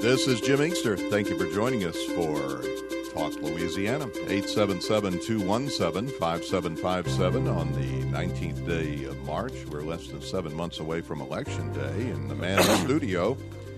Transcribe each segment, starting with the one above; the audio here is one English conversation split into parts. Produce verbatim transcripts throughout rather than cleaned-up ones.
This is Jim Inkster. Thank you for joining us for Talk Louisiana. eight seven seven, two one seven, five seven five seven on the nineteenth day of March. We're less than seven months away from Election Day, and the man in the studio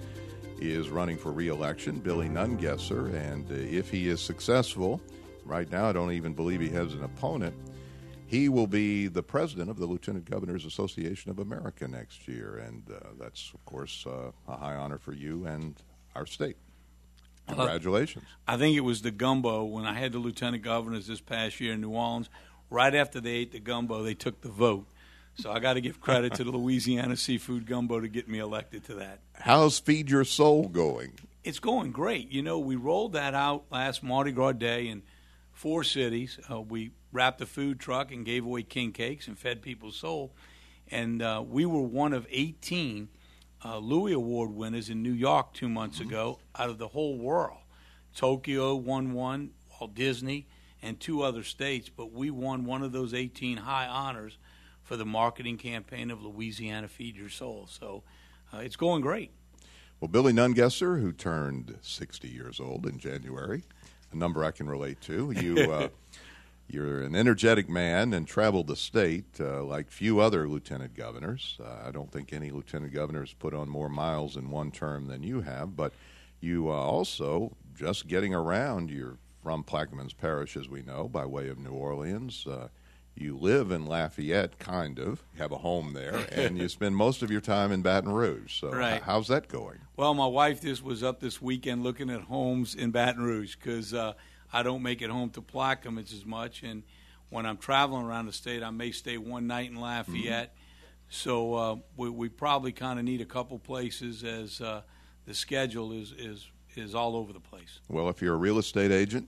is running for re-election, Billy Nungesser, and uh, if he is successful, right now I don't even believe he has an opponent, he will be the president of the Lieutenant Governors Association of America next year, and uh, that's, of course, uh, a high honor for you and our state. Congratulations. Uh, I think it was the gumbo. When I had the lieutenant governors this past year in New Orleans, right after they ate the gumbo, they took the vote. So I got to give credit to the Louisiana Seafood Gumbo to get me elected to that. How's Feed Your Soul going? It's going great. You know, we rolled that out last Mardi Gras Day in four cities. Uh, we wrapped a food truck and gave away king cakes and fed people's soul. And uh, we were one of eighteen Uh, Louis Award winners in New York two months ago out of the whole world. Tokyo won one, Walt Disney, and two other states, but we won one of those eighteen high honors for the marketing campaign of Louisiana Feed Your Soul. So uh, it's going great. Well, Billy Nungesser, who turned sixty years old in January, a number I can relate to. You, uh, you're an energetic man and traveled the state uh, like few other lieutenant governors. Uh, I don't think any lieutenant governors put on more miles in one term than you have, but you uh, also, just getting around, you're from Plaquemines Parish, as we know, by way of New Orleans. Uh, you live in Lafayette, kind of. You have a home there, and you spend most of your time in Baton Rouge. So right. h- how's that going? Well, my wife just was up this weekend looking at homes in Baton Rouge because uh, I don't make it home to Plaquemines as much, and when I'm traveling around the state, I may stay one night in Lafayette. Mm-hmm. So uh, we, we probably kind of need a couple places as uh, the schedule is, is is all over the place. Well, if you're a real estate agent,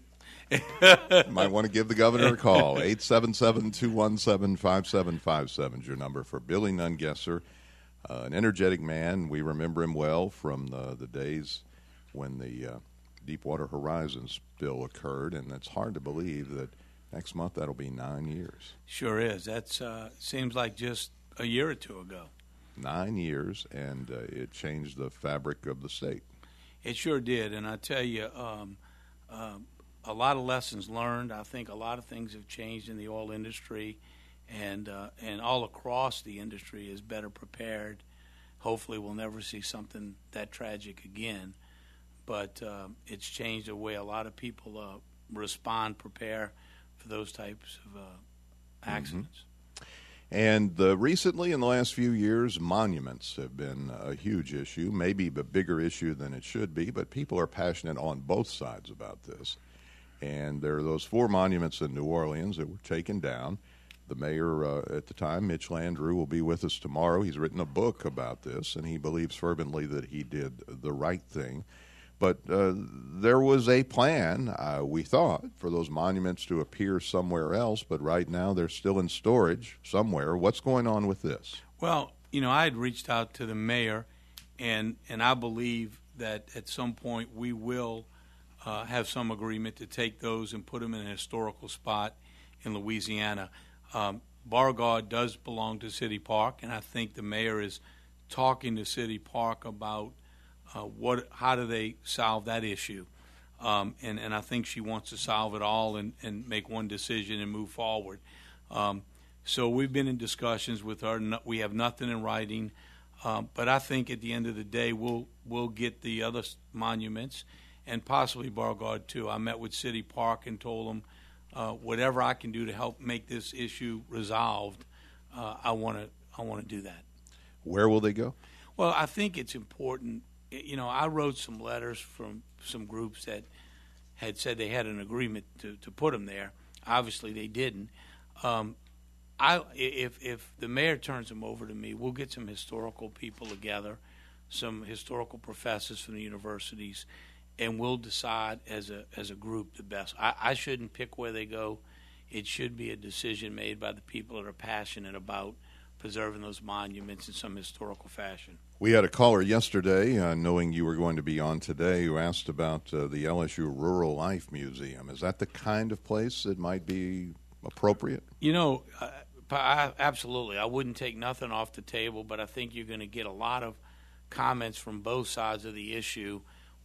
you might want to give the governor a call. eight seven seven, two one seven, five seven five seven is your number for Billy Nungesser, uh, an energetic man. We remember him well from the, the days when the uh, Deepwater Horizon spill occurred, and it's hard to believe that next month that'll be nine years. Sure is. That uh, seems like just a year or two ago. Nine years, and uh, it changed the fabric of the state. It sure did, and I tell you, um, uh, a lot of lessons learned. I think a lot of things have changed in the oil industry, and uh, and all across the industry is better prepared. Hopefully we'll never see something that tragic again. But uh, it's changed the way a lot of people uh, respond, prepare for those types of uh, accidents. Mm-hmm. And uh, recently, in the last few years, monuments have been a huge issue, maybe a bigger issue than it should be, but people are passionate on both sides about this. And there are those four monuments in New Orleans that were taken down. The mayor uh, at the time, Mitch Landrieu, will be with us tomorrow. He's written a book about this, and he believes fervently that he did the right thing. But uh, there was a plan, uh, we thought, for those monuments to appear somewhere else, but right now they're still in storage somewhere. What's going on with this? Well, you know, I had reached out to the mayor, and, and I believe that at some point we will uh, have some agreement to take those and put them in a historical spot in Louisiana. Um, Beauregard does belong to City Park, and I think the mayor is talking to City Park about Uh, what? How do they solve that issue? Um, and, and I think she wants to solve it all and, and make one decision and move forward. Um, so we've been in discussions with her. No, we have nothing in writing, um, but I think at the end of the day we'll we'll get the other monuments and possibly Beauregard too. I met with City Park and told them uh, whatever I can do to help make this issue resolved. Uh, I want to I want to do that. Where will they go? Well, I think it's important. You know, I wrote some letters from some groups that had said they had an agreement to, to put them there. Obviously, they didn't. Um, I if if the mayor turns them over to me, we'll get some historical people together, some historical professors from the universities, and we'll decide as a as a group the best. I, I shouldn't pick where they go. It should be a decision made by the people that are passionate about preserving those monuments in some historical fashion. We had a caller yesterday, uh, knowing you were going to be on today, who asked about uh, the L S U Rural Life Museum. Is that the kind of place that might be appropriate? You know, uh, I, absolutely. I wouldn't take nothing off the table, but I think you're going to get a lot of comments from both sides of the issue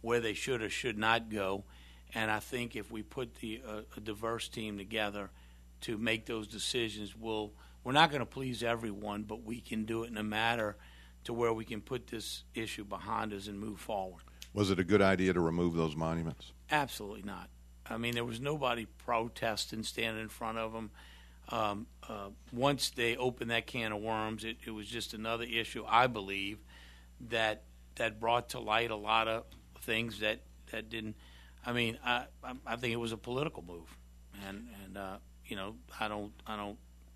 where they should or should not go. And I think if we put the uh, a diverse team together to make those decisions, we'll we're not going to please everyone, but we can do it in a manner to where we can put this issue behind us and move forward. Was it a good idea to remove those monuments? Absolutely not. I mean, there was nobody protesting, standing in front of them. Um, uh, once they opened that can of worms, it, it was just another issue, I believe, that that brought to light a lot of things that, that didn't. I mean, I I think it was a political move, and and uh, you know, I don't I don't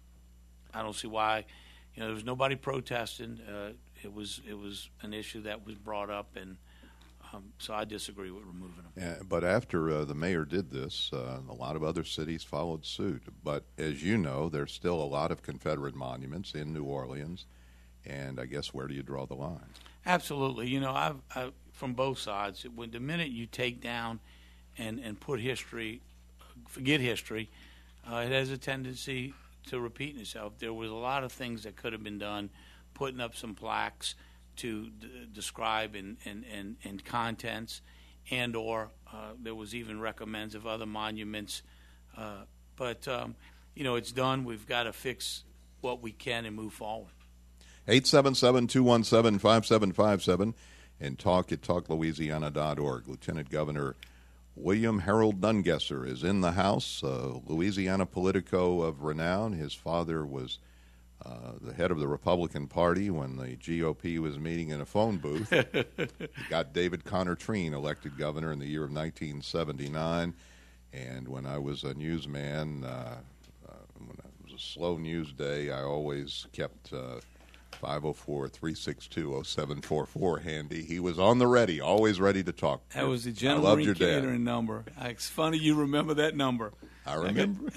I don't see why. You know, there was nobody protesting. Uh, it was it was an issue that was brought up, and um, so I disagree with removing them. Yeah, but after uh, the mayor did this, uh, a lot of other cities followed suit. But as you know, there's still a lot of Confederate monuments in New Orleans, and I guess where do you draw the line? Absolutely. You know, I've, I've from both sides. When the minute you take down and and put history, forget history, uh, it has a tendency to repeat itself. There was a lot of things that could have been done, putting up some plaques to d- describe and, and, and, and contents, and or uh, there was even recommends of other monuments. Uh, but, um, you know, it's done. We've got to fix what we can and move forward. eight seven seven, two one seven, five seven five seven and talk at talk louisiana dot org. Lieutenant Governor William Harold Nungesser is in the House, uh, Louisiana Politico of renown. His father was uh, the head of the Republican Party when the G O P was meeting in a phone booth. He got David Conner-Treen elected governor in the year of nineteen seventy-nine. And when I was a newsman, uh, uh, when it was a slow news day, I always kept uh, five oh four, three six two, oh seven four four handy. He was on the ready, always ready to talk. That was the I General loved Marine your dad. Catering number. It's funny you remember that number. I remember.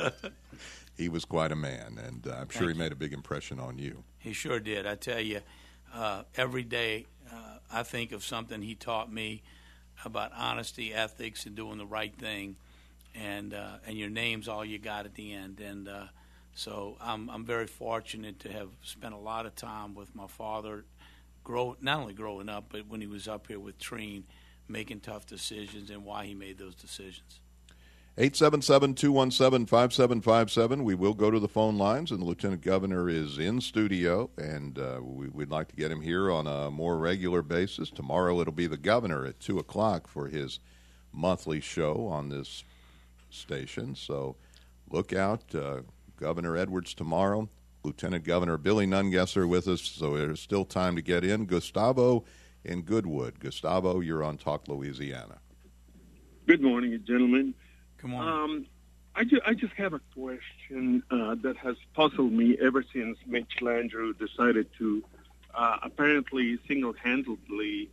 He was quite a man, and uh, I'm sure Thank he made a big impression on you. He sure did. I tell you, uh, every day uh, I think of something he taught me about honesty, ethics, and doing the right thing, and uh, and your name's all you got at the end. And uh, so I'm I'm very fortunate to have spent a lot of time with my father, grow not only growing up, but when he was up here with Treen, making tough decisions and why he made those decisions. eight seven seven, two one seven, five seven five seven. We will go to the phone lines, and the Lieutenant Governor is in studio, and uh, we, we'd like to get him here on a more regular basis. Tomorrow it'll be the governor at two o'clock for his monthly show on this station. So look out, uh, Governor Edwards tomorrow. Lieutenant Governor Billy Nungesser with us, so there's still time to get in. Gustavo in Goodwood. Gustavo, you're on Talk Louisiana. Good morning, gentlemen. Come on. Um, I, ju- I just have a question uh, that has puzzled me ever since Mitch Landrieu decided to uh, apparently single-handedly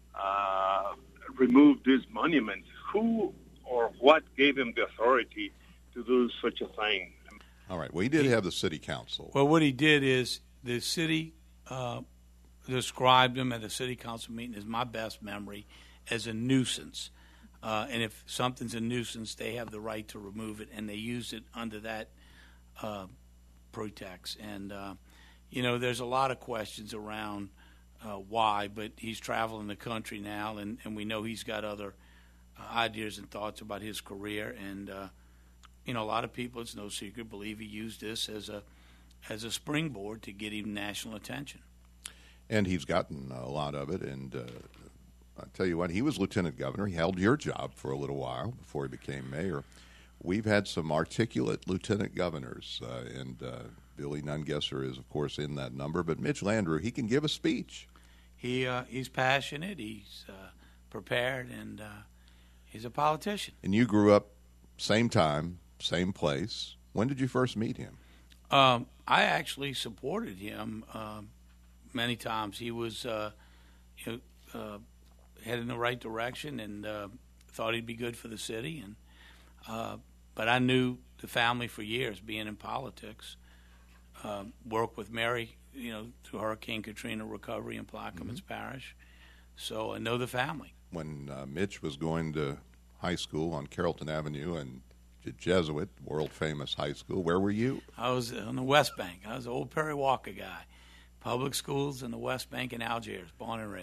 uh, remove these monuments. Who or what gave him the authority to do such a thing? All right. Well, he did have the city council. Well, what he did is the city uh, described him at the city council meeting, is my best memory, as a nuisance. Uh, and if something's a nuisance, they have the right to remove it, and they use it under that uh, pretext. And, uh, you know, there's a lot of questions around uh, why, but he's traveling the country now, and, and we know he's got other uh, ideas and thoughts about his career. And, uh, you know, a lot of people, it's no secret, believe he used this as a as a springboard to get even national attention. And he's gotten a lot of it, and uh, I'll tell you what, he was lieutenant governor. He held your job for a little while before he became mayor. We've had some articulate lieutenant governors, uh, and uh, Billy Nungesser is, of course, in that number. But Mitch Landrieu, he can give a speech. He uh, he's passionate, he's uh, prepared, and uh, he's a politician. And you grew up same time, same place. When did you first meet him? Um, I actually supported him um, many times. He was uh, you know, uh, headed in the right direction, and uh, thought he'd be good for the city. And uh, but I knew the family for years, being in politics. Uh, worked with Mary, you know, through Hurricane Katrina recovery in Plaquemines mm-hmm. Parish. So I know the family. When uh, Mitch was going to high school on Carrollton Avenue and Jesuit, world-famous high school, where were you? I was on the West Bank. I was an old Perry Walker guy. Public schools in the West Bank in Algiers, born and raised.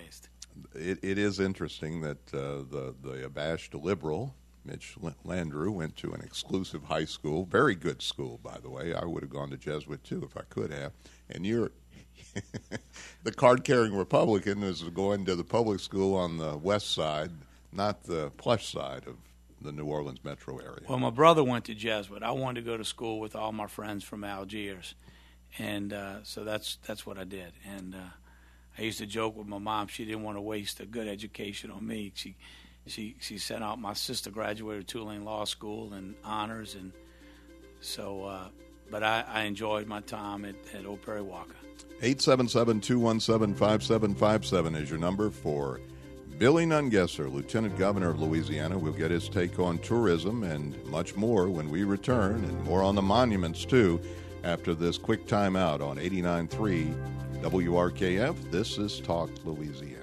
it, it is interesting that uh, the, the abashed liberal, Mitch Landrieu, went to an exclusive high school, very good school, by the way. I would have gone to Jesuit, too, if I could have. And you're the card-carrying Republican is going to the public school on the west side, not the plush side of the New Orleans metro area. Well, my brother went to Jesuit. I wanted to go to school with all my friends from Algiers. And uh, so that's that's what I did. And uh, I used to joke with my mom. She didn't want to waste a good education on me. She she she sent out my sister graduated Tulane Law School and honors, and so. Uh, but I, I enjoyed my time at, at Old Prairie Walker. eight seven seven, two one seven, five seven five seven is your number for Billy Nungesser, Lieutenant Governor of Louisiana. We'll get his take on tourism and much more when we return, and more on the monuments too, after this quick time out on eighty-nine point three W R K F. This is Talk Louisiana.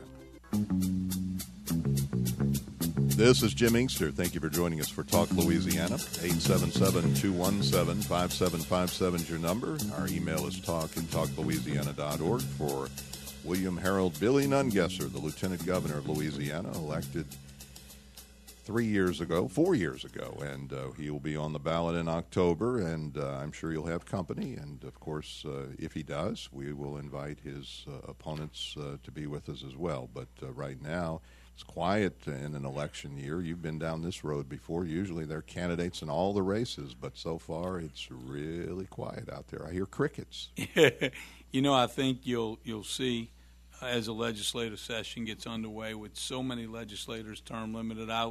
This is Jim Inkster. Thank you for joining us for Talk Louisiana. eight seven seven, two one seven, five seven five seven is your number. Our email is talk at talk louisiana dot org. For William Harold Billy Nungesser, the Lieutenant Governor of Louisiana, elected three years ago, four years ago, and uh, he will be on the ballot in October, and uh, I'm sure he'll have company. And, of course, uh, if he does, we will invite his uh, opponents uh, to be with us as well. But uh, right now, it's quiet in an election year. You've been down this road before. Usually there are candidates in all the races, but so far it's really quiet out there. I hear crickets. You know, I think you'll you'll see uh, as the legislative session gets underway with so many legislators term limited out,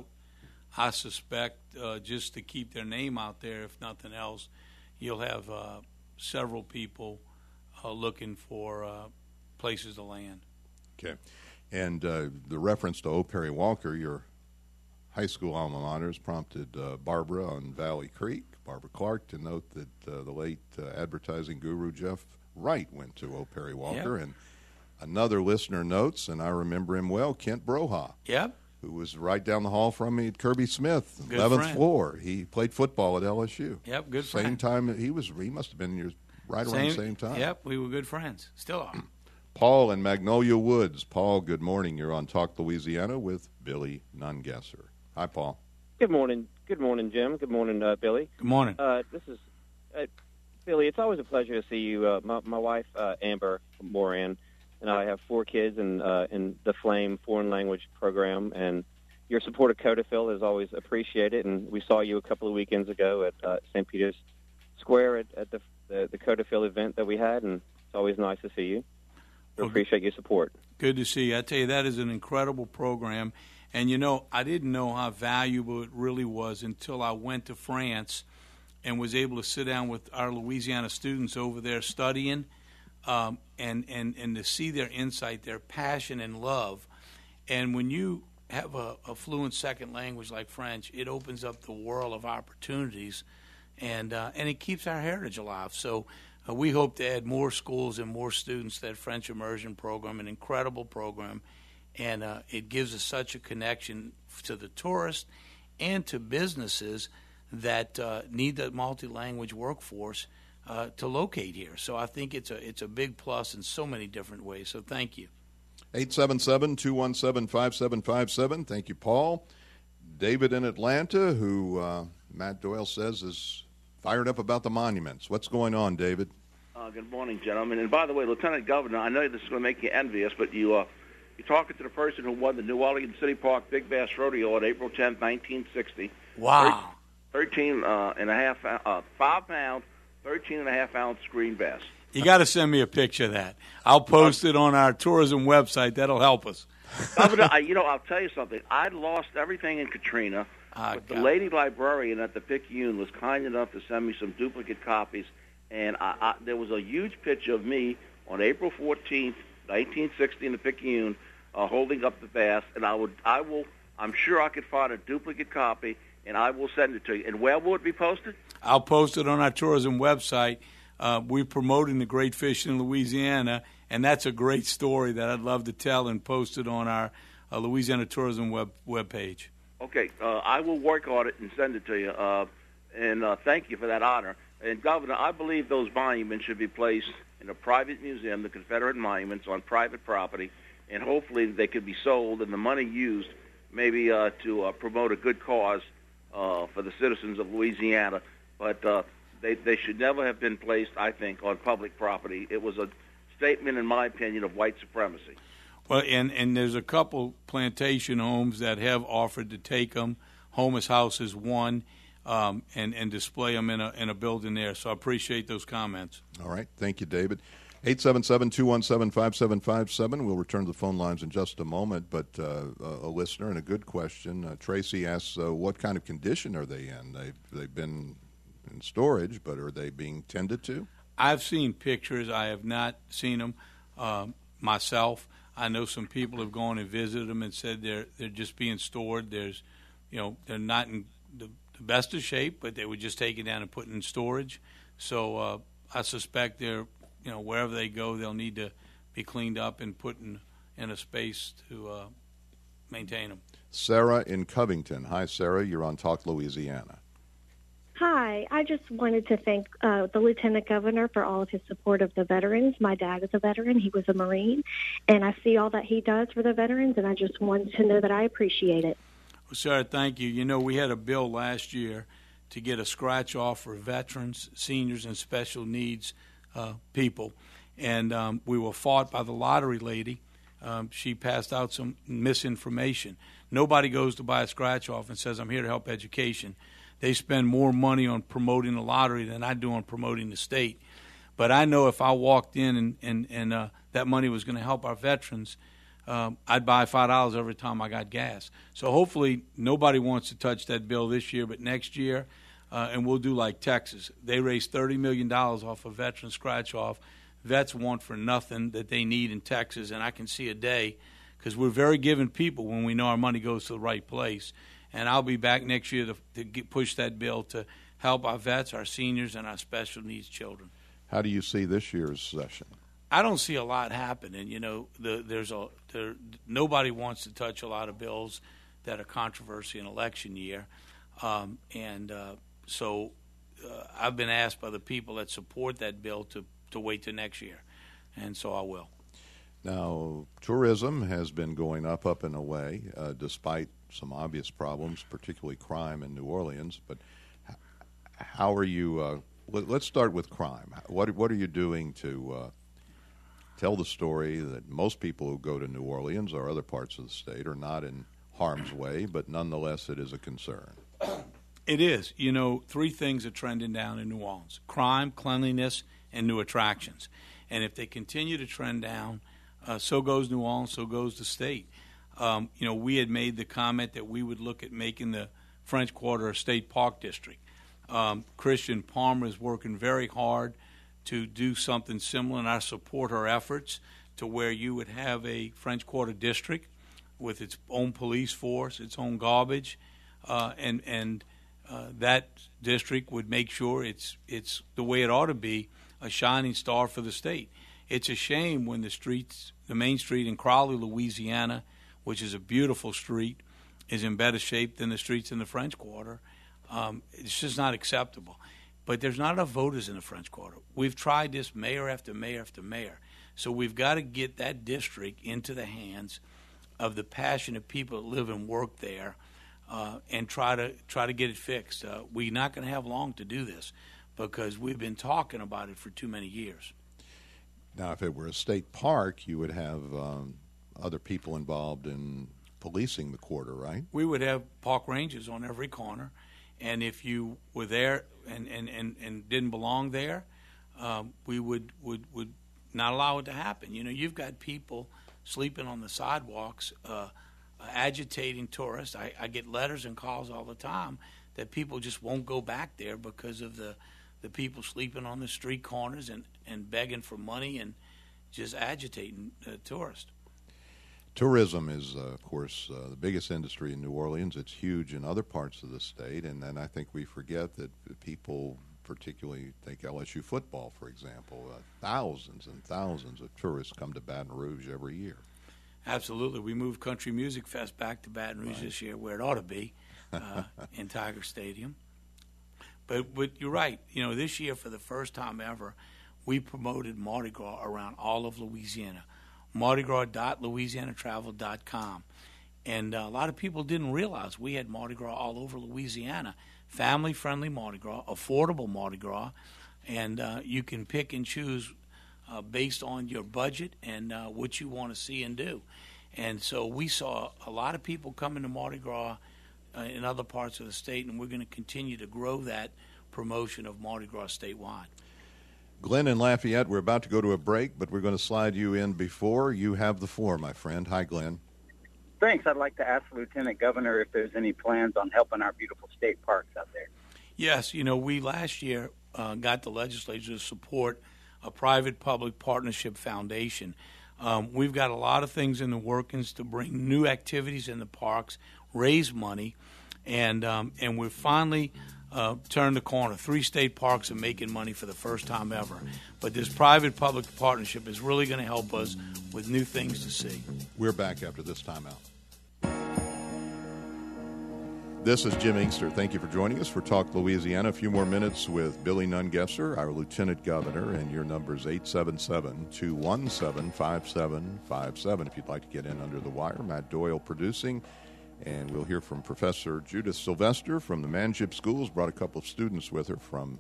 I suspect uh, just to keep their name out there, if nothing else, you'll have uh, several people uh, looking for uh, places to land. Okay. And uh, the reference to Old Perry Walker, your high school alma mater, has prompted uh, Barbara on Valley Creek, Barbara Clark, to note that uh, the late uh, advertising guru Jeff Wright went to Old Perry Walker. Yep. And another listener notes, and I remember him well, Kent Broha. Yep. Who was right down the hall from me at Kirby Smith, good eleventh friend. Floor. He played football at L S U. Yep, good same friend. time he was. He must have been your, right same, around the same time. Yep, we were good friends. Still are. Paul in Magnolia Woods. Paul, good morning. You're on Talk Louisiana with Billy Nungesser. Hi, Paul. Good morning. Good morning, Jim. Good morning, uh, Billy. Good morning. Uh, this is uh, Billy. It's always a pleasure to see you. Uh, my, my wife, uh, Amber Moran, and I have four kids in uh, in the Flame Foreign Language Program, and your support of Codafil is always appreciated. And we saw you a couple of weekends ago at uh, Saint Peter's Square at, at the, the the Codafil event that we had, and it's always nice to see you. We well, appreciate your support. Good to see you. I tell you, that is an incredible program. And, you know, I didn't know how valuable it really was until I went to France and was able to sit down with our Louisiana students over there studying um, and, and, and to see their insight, their passion and love. And when you have a, a fluent second language like French, it opens up the world of opportunities, and uh, and it keeps our heritage alive. So uh, we hope to add more schools and more students to that French immersion program, an incredible program. And uh, it gives us such a connection to the tourists and to businesses that uh, need that multi-language workforce uh, to locate here. So I think it's a it's a big plus in so many different ways. So thank you. eight seven seven, two one seven, five seven five seven. Thank you, Paul. David in Atlanta, who uh, Matt Doyle says is fired up about the monuments. What's going on, David? Uh, good morning, gentlemen. And by the way, Lieutenant Governor, I know this is going to make you envious, but you uh, you're talking to the person who won the New Orleans City Park Big Bass Rodeo on April tenth, nineteen sixty. Wow. thirteen uh, and a half, uh, five pound, thirteen and a half ounce green bass. You got to send me a picture of that. I'll post it on our tourism website. That'll help us. Governor, I, you know, I'll tell you something. I lost everything in Katrina, ah, but the God. lady librarian at the Picayune was kind enough to send me some duplicate copies, and I, I, there was a huge picture of me on April fourteenth, nineteen sixty in the Picayune, uh, holding up the bass, and I would, I will, I'm sure I could find a duplicate copy, and I will send it to you. And where will it be posted? I'll post it on our tourism website. Uh, we're promoting the great fishing in Louisiana, and that's a great story that I'd love to tell and post it on our uh, Louisiana Tourism web webpage. Okay, uh, I will work on it and send it to you, uh, and uh, thank you for that honor. And, Governor, I believe those monuments should be placed in a private museum, the Confederate monuments, on private property, and hopefully they could be sold and the money used maybe uh, to uh, promote a good cause uh, for the citizens of Louisiana. But uh, they, they should never have been placed, I think, on public property. It was a statement, in my opinion, of white supremacy. Well, and, and there's a couple plantation homes that have offered to take them. Homeless House is one, um, and, and display them in a, in a building there. So I appreciate those comments. All right. Thank you, David. eight seven seven, two one seven, five seven five seven. We'll return to the phone lines in just a moment, but uh, a listener and a good question. Uh, Tracy asks, uh, what kind of condition are they in? They've, they've been in storage, but are they being tended to? I've seen pictures. I have not seen them um, myself. I know some people have gone and visited them and said they're they're just being stored. There's, you know, they're not in the, the best of shape, but they were just taken down and put in storage. So uh, I suspect they're, you know, wherever they go, they'll need to be cleaned up and put in, in a space to uh, maintain them. Sarah in Covington. Hi, Sarah. You're on Talk Louisiana. Hi. I just wanted to thank uh, the Lieutenant Governor for all of his support of the veterans. My dad is a veteran. He was a Marine, and I see all that he does for the veterans, and I just wanted to know that I appreciate it. Well, Sarah, thank you. You know, we had a bill last year to get a scratch-off for veterans, seniors, and special needs uh, people, and um, we were fought by the lottery lady. Um, she passed out some misinformation. Nobody goes to buy a scratch-off and says, I'm here to help education. They spend more money on promoting the lottery than I do on promoting the state. But I know if I walked in and, and, and uh, that money was going to help our veterans, um, I'd buy five dollars every time I got gas. So hopefully nobody wants to touch that bill this year, but next year, uh, and we'll do like Texas. They raised thirty million dollars off a veteran scratch-off. Vets want for nothing that they need in Texas, and I can see a day because we're very giving people when we know our money goes to the right place. And I'll be back next year to, to get, push that bill to help our vets, our seniors, and our special needs children. How do you see this year's session? I don't see a lot happening. You know, the, there's a there, nobody wants to touch a lot of bills that are controversy in election year, um, and uh, so uh, I've been asked by the people that support that bill to to wait till next year, and so I will. Now, tourism has been going up, up and away, uh, despite some obvious problems, particularly crime in New Orleans. But how are you? Uh, let, let's start with crime. What what are you doing to uh, tell the story that most people who go to New Orleans or other parts of the state are not in harm's way, but nonetheless it is a concern? It is. You know, three things are trending down in New Orleans: crime, cleanliness, and new attractions. And if they continue to trend down, uh, so goes New Orleans, so goes the state. Um, you know, we had made the comment that we would look at making the French Quarter a state park district. Um, Christian Palmer is working very hard to do something similar, and I support her efforts to where you would have a French Quarter district with its own police force, its own garbage, uh, and and uh, that district would make sure it's it's the way it ought to be, a shining star for the state. It's a shame when the streets, the main street in Crowley, Louisiana, which is a beautiful street, is in better shape than the streets in the French Quarter. Um, it's just not acceptable. But there's not enough voters in the French Quarter. We've tried this mayor after mayor after mayor. So we've got to get that district into the hands of the passionate people that live and work there, uh, and try to try to get it fixed. Uh, we're not going to have long to do this because we've been talking about it for too many years. Now, if it were a state park, you would have um, other people involved in policing the quarter, right? We would have park rangers on every corner, and if you were there and, and, and, and didn't belong there, um, we would, would, would not allow it to happen. You know, you've got people sleeping on the sidewalks, uh, agitating tourists. I, I get letters and calls all the time that people just won't go back there because of the, the people sleeping on the street corners and, and begging for money and just agitating uh, tourists. Tourism is, uh, of course, uh, the biggest industry in New Orleans. It's huge in other parts of the state, and then I think we forget that people, particularly take L S U football, for example, uh, thousands and thousands of tourists come to Baton Rouge every year. Absolutely. We moved Country Music Fest back to Baton Rouge right. this year, where it ought to be, uh, in Tiger Stadium. But, but you're right. You know, this year, for the first time ever, we promoted Mardi Gras around all of Louisiana. mardi gras dot louisiana travel dot com. And uh, a lot of people didn't realize we had Mardi Gras all over Louisiana. Family-friendly Mardi Gras, affordable Mardi Gras, and uh, you can pick and choose uh, based on your budget and uh, what you want to see and do. And so we saw a lot of people coming to Mardi Gras uh, in other parts of the state, and we're going to continue to grow that promotion of Mardi Gras statewide. Glenn in Lafayette, we're about to go to a break, but we're going to slide you in before. You have the floor, my friend. Hi, Glenn. Thanks. I'd like to ask the Lieutenant Governor if there's any plans on helping our beautiful state parks out there. Yes, you know, we last year uh, got the legislature to support a private-public partnership foundation. Um, we've got a lot of things in the workings to bring new activities in the parks, raise money, and um, and we've finally uh, turned the corner. Three state parks are making money for the first time ever. But this private-public partnership is really going to help us with new things to see. We're back after this timeout. This is Jim Inkster. Thank you for joining us for Talk Louisiana. A few more minutes with Billy Nungesser, our Lieutenant Governor, and your number is eight seven seven, two one seven, five seven five seven. If you'd like to get in under the wire, Matt Doyle producing. And we'll hear from Professor Judith Sylvester from the Manship Schools. Brought a couple of students with her from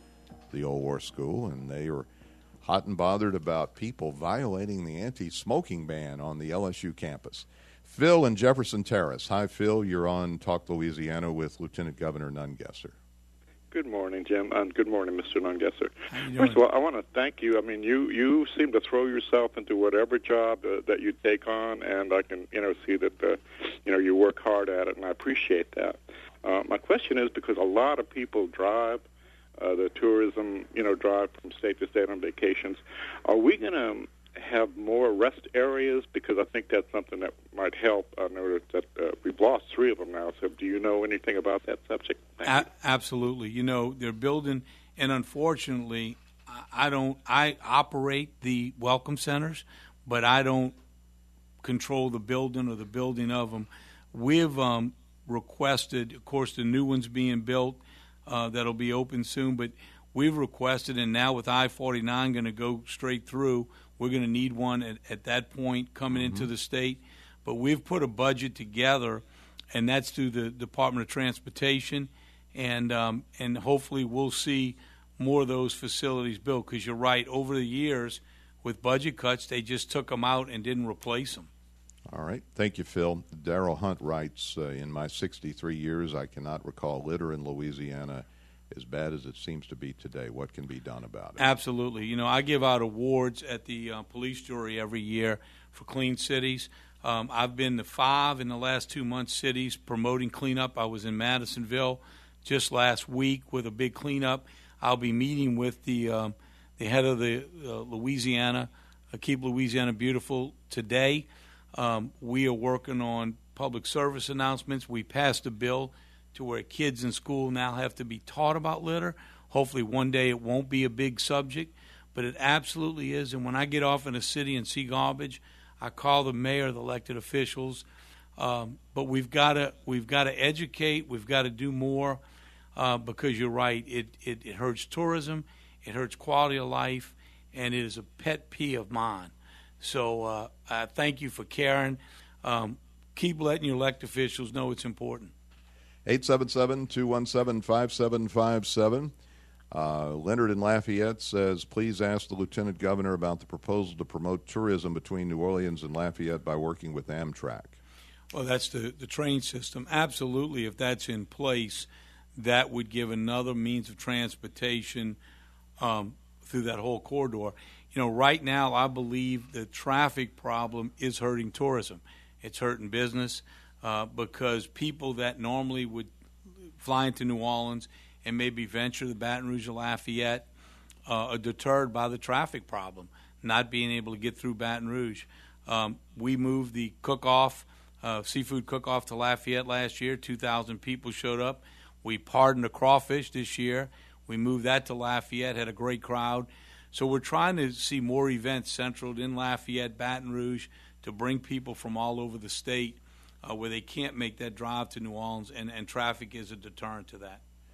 the Old War School, and they are hot and bothered about people violating the anti-smoking ban on the L S U campus. Phil in Jefferson Terrace. Hi, Phil. You're on Talk Louisiana with Lieutenant Governor Nungesser. Good morning, Jim, and good morning, Mister Nungesser. First of all, I want to thank you. I mean, you, you seem to throw yourself into whatever job uh, that you take on, and I can, you know, see that, uh, you know, you work hard at it, and I appreciate that. Uh, my question is, because a lot of people drive, uh, the tourism, you know, drive from state to state on vacations, are we going to have more rest areas? Because I think that's something that might help. I know that uh, we've lost three of them now, so do you know anything about that subject? A- absolutely. You know, they're building, and unfortunately, I don't, I operate the welcome centers, but I don't control the building or the building of them. We've um, requested, of course, the new ones being built uh, that'll be open soon, but we've requested, and now with I forty-nine going to go straight through, we're going to need one at, at that point coming mm-hmm. into the state. But we've put a budget together, and that's through the Department of Transportation, and um, and hopefully we'll see more of those facilities built. Because you're right, over the years, with budget cuts, they just took them out and didn't replace them. All right. Thank you, Phil. Darrell Hunt writes, uh, in my sixty-three years, I cannot recall litter in Louisiana as bad as it seems to be today. What can be done about it? Absolutely. You know, I give out awards at the uh, police jury every year for clean cities. Um, I've been to five in the last two months cities promoting cleanup. I was in Madisonville just last week with a big cleanup. I'll be meeting with the um, the head of the uh, Louisiana, uh, Keep Louisiana Beautiful today. Um, we are working on public service announcements. We passed a bill to where kids in school now have to be taught about litter. Hopefully one day it won't be a big subject, but it absolutely is. And when I get off in a city and see garbage, I call the mayor, the elected officials. Um, but we've got to we've got to educate. We've got to do more uh, because you're right. It, it it hurts tourism. It hurts quality of life, and it is a pet peeve of mine. So uh, I thank you for caring. Um, keep letting your elected officials know it's important. eight seven seven, two one seven, five seven five seven. Uh, Leonard in Lafayette says, please ask the Lieutenant Governor about the proposal to promote tourism between New Orleans and Lafayette by working with Amtrak. Well, that's the, the train system. Absolutely, if that's in place, that would give another means of transportation um, through that whole corridor. You know, right now, I believe the traffic problem is hurting tourism. It's hurting business. Uh, because people that normally would fly into New Orleans and maybe venture to Baton Rouge or Lafayette uh, are deterred by the traffic problem, not being able to get through Baton Rouge. Um, we moved the cook-off, uh, seafood cook-off to Lafayette last year. two thousand people showed up. We pardoned the crawfish this year. We moved that to Lafayette, had a great crowd. So we're trying to see more events central in Lafayette, Baton Rouge, to bring people from all over the state Uh, where they can't make that drive to New Orleans, and, and traffic is a deterrent to that.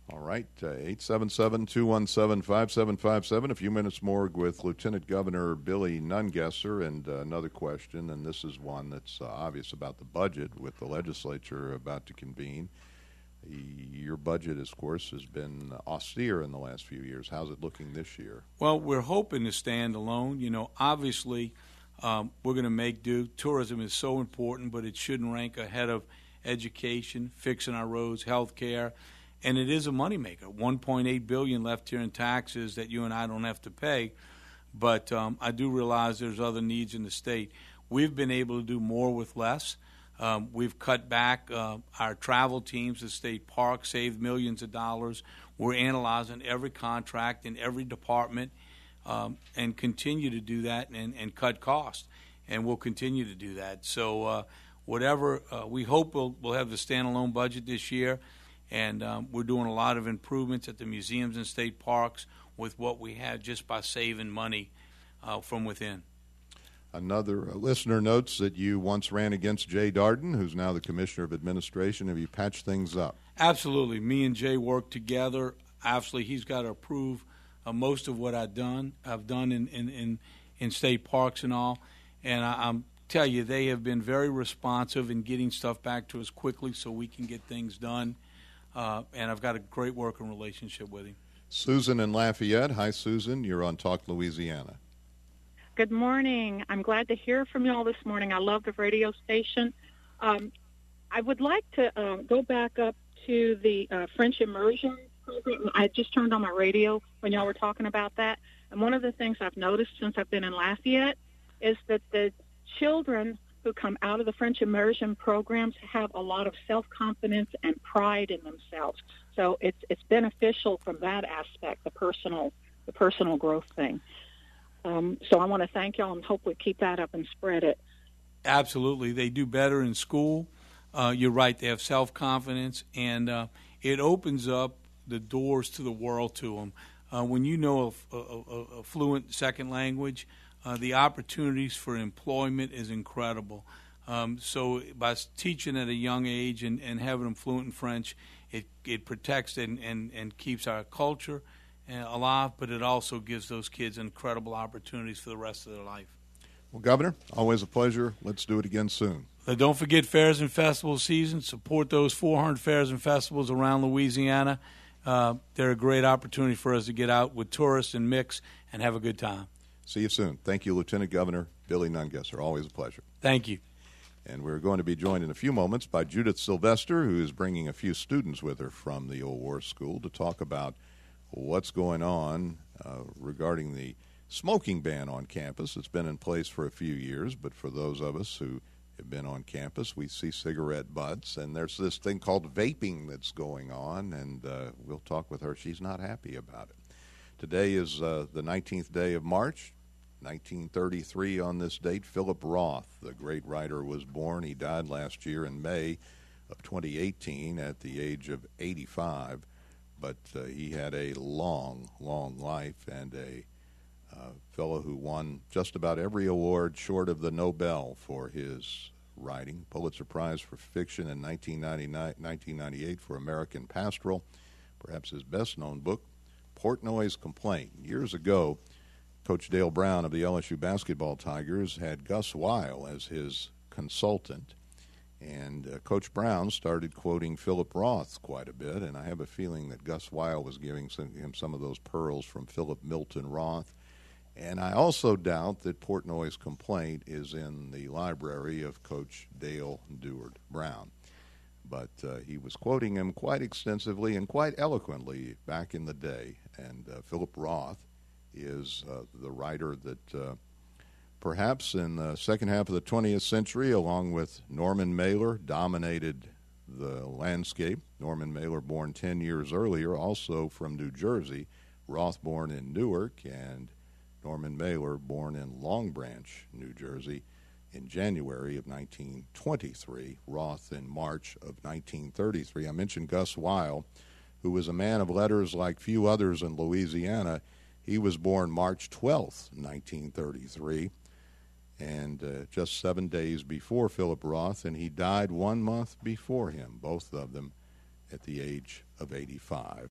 All right, uh, eight seven seven, two one seven, five seven five seven. A few minutes more with Lieutenant Governor Billy Nungesser. And uh, another question, and this is one that's uh, obvious about the budget with the legislature about to convene. Your budget, of course, has been austere in the last few years. How's it looking this year? Well, we're hoping to stand alone. You know, obviously, um, we're going to make do. Tourism is so important, but it shouldn't rank ahead of education, fixing our roads, health care. And it is a moneymaker. one point eight billion dollars left here in taxes that you and I don't have to pay. But um, I do realize there's other needs in the state. We've been able to do more with less. Um, we've cut back uh, our travel teams to state parks, saved millions of dollars. We're analyzing every contract in every department um, and continue to do that and, and cut costs. And we'll continue to do that. So uh, whatever, uh, we hope we'll, we'll have the standalone budget this year. And um, we're doing a lot of improvements at the museums and state parks with what we had just by saving money uh, from within. Another uh, listener notes that you once ran against Jay Darden, who's now the Commissioner of Administration. Have you patched things up? Absolutely. Me and Jay worked together. Actually, he's got to approve uh, most of what I've done. I've done in, in, in, in state parks and all. And I, I'm tell you, they have been very responsive in getting stuff back to us quickly so we can get things done. Uh, and I've got a great working relationship with him. Susan in Lafayette. Hi, Susan. You're on Talk Louisiana. Good morning. I'm glad to hear from you all this morning. I love the radio station. Um, I would like to uh, go back up to the uh, French immersion program. I just turned on my radio when y'all were talking about that. And one of the things I've noticed since I've been in Lafayette is that the children who come out of the French immersion programs have a lot of self-confidence and pride in themselves. So it's it's beneficial from that aspect, the personal the personal growth thing. Um, so I want to thank y'all and hope we keep that up and spread it. Absolutely. They do better in school. Uh, you're right. They have self-confidence, and uh, it opens up the doors to the world to them. Uh, when you know a, a, a fluent second language, Uh, the opportunities for employment is incredible. Um, so by teaching at a young age and, and having them fluent in French, it, it protects and, and, and keeps our culture uh, alive, but it also gives those kids incredible opportunities for the rest of their life. Well, Governor, always a pleasure. Let's do it again soon. Uh, don't forget fairs and festival season. Support those four hundred fairs and festivals around Louisiana. Uh, they're a great opportunity for us to get out with tourists and mix and have a good time. See you soon. Thank you, Lieutenant Governor Billy Nungesser. Always a pleasure. Thank you. And we're going to be joined in a few moments by Judith Sylvester, who is bringing a few students with her from the Old War School to talk about what's going on uh, regarding the smoking ban on campus. It's been in place for a few years, but for those of us who have been on campus, we see cigarette butts, and there's this thing called vaping that's going on, and uh, we'll talk with her. She's not happy about it. Today is uh, the nineteenth day of March. nineteen thirty-three on this date, Philip Roth, the great writer, was born. He died last year in May of twenty eighteen at the age of eighty-five. But uh, he had a long, long life and a uh, fellow who won just about every award short of the Nobel for his writing. Pulitzer Prize for Fiction in nineteen ninety-nine, nineteen ninety-eight for American Pastoral. Perhaps his best-known book, Portnoy's Complaint. Years ago, Coach Dale Brown of the L S U basketball Tigers had Gus Weil as his consultant, and uh, Coach Brown started quoting Philip Roth quite a bit, and I have a feeling that Gus Weil was giving some, him some of those pearls from Philip Milton Roth. And I also doubt that Portnoy's Complaint is in the library of Coach Dale Deward Brown. But uh, he was quoting him quite extensively and quite eloquently back in the day, and uh, Philip Roth is uh, the writer that uh, perhaps in the second half of the twentieth century, along with Norman Mailer, dominated the landscape. Norman Mailer, born ten years earlier, also from New Jersey. Roth, born in Newark, and Norman Mailer, born in Long Branch, New Jersey, in January of nineteen twenty-three. Roth in March of nineteen thirty-three. I mentioned Gus Weil, who was a man of letters like few others in Louisiana. He was born March twelfth, nineteen thirty-three, and uh, just seven days before Philip Roth, and he died one month before him, both of them at the age of eighty-five.